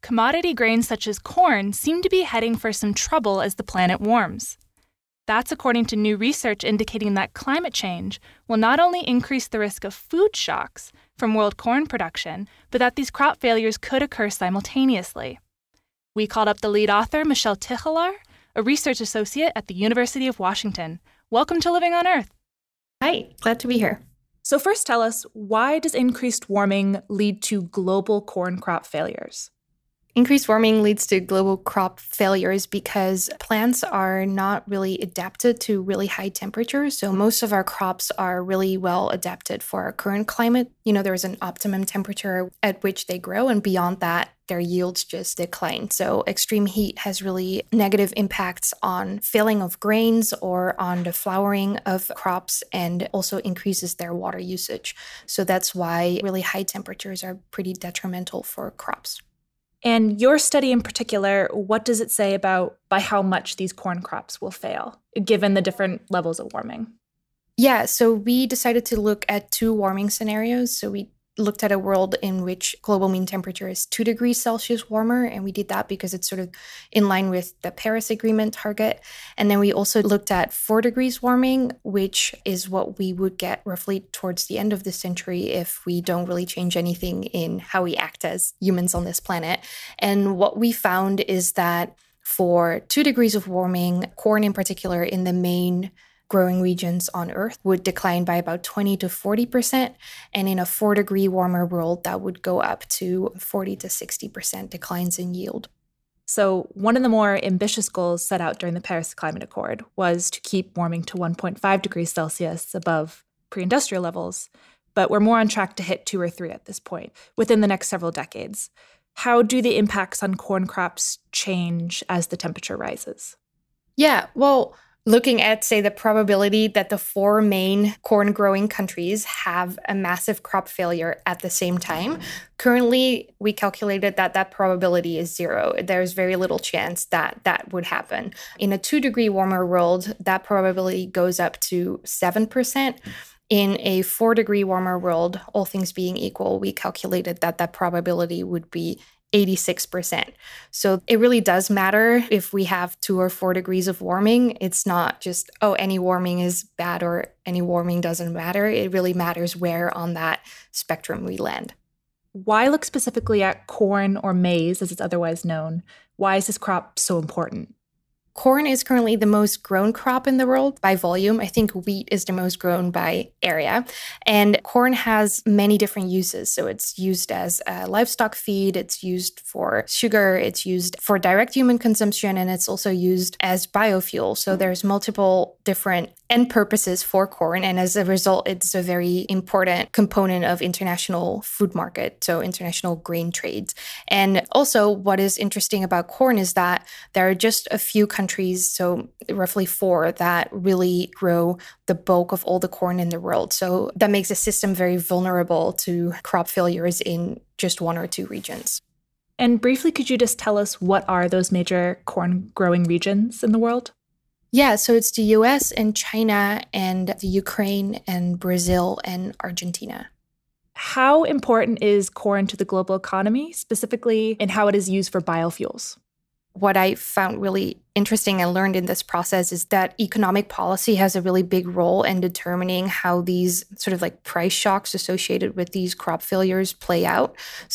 commodity grains such as corn seem to be heading for some trouble as the planet warms. That's according to new research indicating that climate change will not only increase the risk of food shocks from world corn production, but that these crop failures could occur simultaneously. We called up the lead author, Michelle Tichelar, a research associate at the University of Washington. Welcome to Living on Earth. Hi, glad to be here. So first tell us, why does increased warming lead to global corn crop failures? Increased warming leads to global crop failures because plants are not really adapted to really high temperatures. So most of our crops are really well adapted for our current climate. There's an optimum temperature at which they grow, and beyond that, their yields just decline. So extreme heat has really negative impacts on filling of grains or on the flowering of crops, and also increases their water usage. So that's why really high temperatures are pretty detrimental for crops. And your study in particular, what does it say about by how much these corn crops will fail, given the different levels of warming? Yeah, so we decided to look at two warming scenarios. So we looked at a world in which global mean temperature is 2 degrees Celsius warmer, and we did that because it's sort of in line with the Paris Agreement target. And then we also looked at 4 degrees warming, which is what we would get roughly towards the end of the century if we don't really change anything in how we act as humans on this planet. And what we found is that for 2 degrees of warming, corn in particular in the main growing regions on Earth would decline by about 20 to 40%. And in a 4-degree warmer world, that would go up to 40 to 60% declines in yield. So one of the more ambitious goals set out during the Paris Climate Accord was to keep warming to 1.5 degrees Celsius above pre-industrial levels. But we're more on track to hit 2 or 3 at this point within the next several decades. How do the impacts on corn crops change as the temperature rises? Yeah, well, looking at, say, the probability that the 4 main corn-growing countries have a massive crop failure at the same time, currently we calculated that that probability is 0. There's very little chance that that would happen. In a 2-degree warmer world, that probability goes up to 7%. In a 4-degree warmer world, all things being equal, we calculated that that probability would be 86%. So it really does matter if we have 2 or 4 degrees of warming. It's not just, any warming is bad or any warming doesn't matter. It really matters where on that spectrum we land. Why look specifically at corn, or maize as it's otherwise known? Why is this crop so important? Corn is currently the most grown crop in the world by volume. I think wheat is the most grown by area. And corn has many different uses. So it's used as livestock feed, it's used for sugar, it's used for direct human consumption, and it's also used as biofuel. So there's multiple different end purposes for corn. And as a result, it's a very important component of international food market, so international grain trades. And also what is interesting about corn is that there are just a few countries, so roughly 4, that really grow the bulk of all the corn in the world. So that makes the system very vulnerable to crop failures in just 1 or 2 regions. And briefly, could you just tell us what are those major corn growing regions in the world? Yeah, so it's the US and China and the Ukraine and Brazil and Argentina. How important is corn to the global economy, specifically in how it is used for biofuels? What I found really interesting and learned in this process is that economic policy has a really big role in determining how these sort of like price shocks associated with these crop failures play out.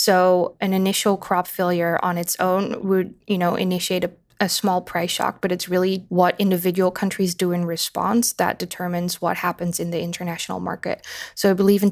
So an initial crop failure on its own would, initiate a small price shock, but it's really what individual countries do in response that determines what happens in the international market. So I believe in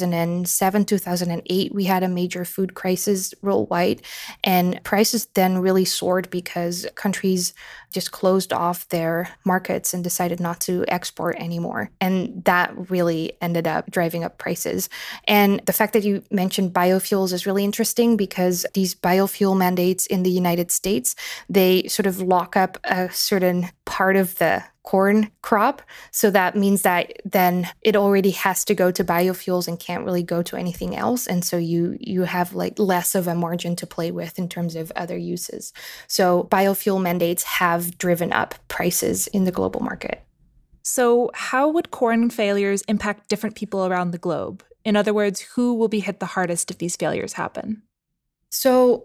2007, 2008, we had a major food crisis worldwide, and prices then really soared because countries just closed off their markets and decided not to export anymore. And that really ended up driving up prices. And the fact that you mentioned biofuels is really interesting because these biofuel mandates in the United States, they sort of lock up a certain part of the corn crop. So that means that then it already has to go to biofuels and can't really go to anything else. And so you have like less of a margin to play with in terms of other uses. So biofuel mandates have driven up prices in the global market. So how would corn failures impact different people around the globe? In other words, who will be hit the hardest if these failures happen? So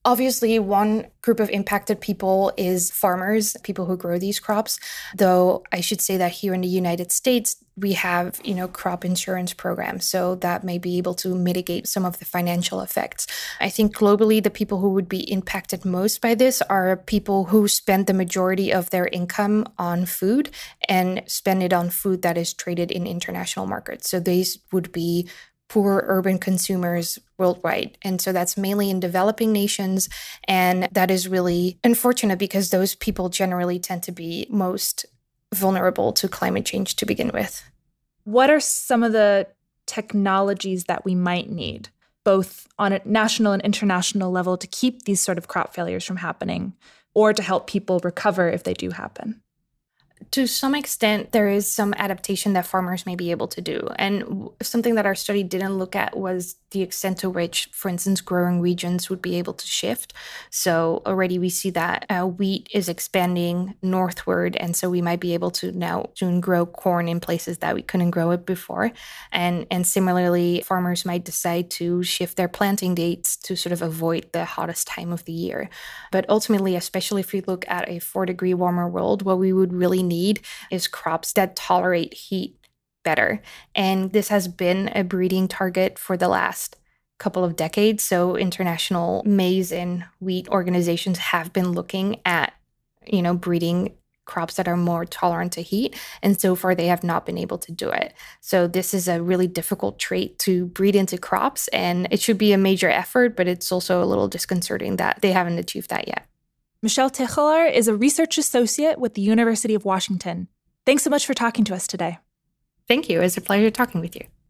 Obviously, one group of impacted people is farmers, people who grow these crops. Though I should say that here in the United States, we have, crop insurance programs. So that may be able to mitigate some of the financial effects. I think globally, the people who would be impacted most by this are people who spend the majority of their income on food and spend it on food that is traded in international markets. So these would be poor urban consumers worldwide. And so that's mainly in developing nations. And that is really unfortunate because those people generally tend to be most vulnerable to climate change to begin with. What are some of the technologies that we might need, both on a national and international level, to keep these sort of crop failures from happening or to help people recover if they do happen? To some extent, there is some adaptation that farmers may be able to do. And something that our study didn't look at was the extent to which, for instance, growing regions would be able to shift. So already we see that wheat is expanding northward. And so we might be able to now soon grow corn in places that we couldn't grow it before. And similarly, farmers might decide to shift their planting dates to sort of avoid the hottest time of the year. But ultimately, especially if we look at a 4-degree warmer world, what we would really need is crops that tolerate heat better. And this has been a breeding target for the last couple of decades. So international maize and wheat organizations have been looking at, breeding crops that are more tolerant to heat. And so far, they have not been able to do it. So this is a really difficult trait to breed into crops. And it should be a major effort, but it's also a little disconcerting that they haven't achieved that yet. Michelle Tichelar is a research associate with the University of Washington. Thanks so much for talking to us today. Thank you. It was a pleasure talking with you.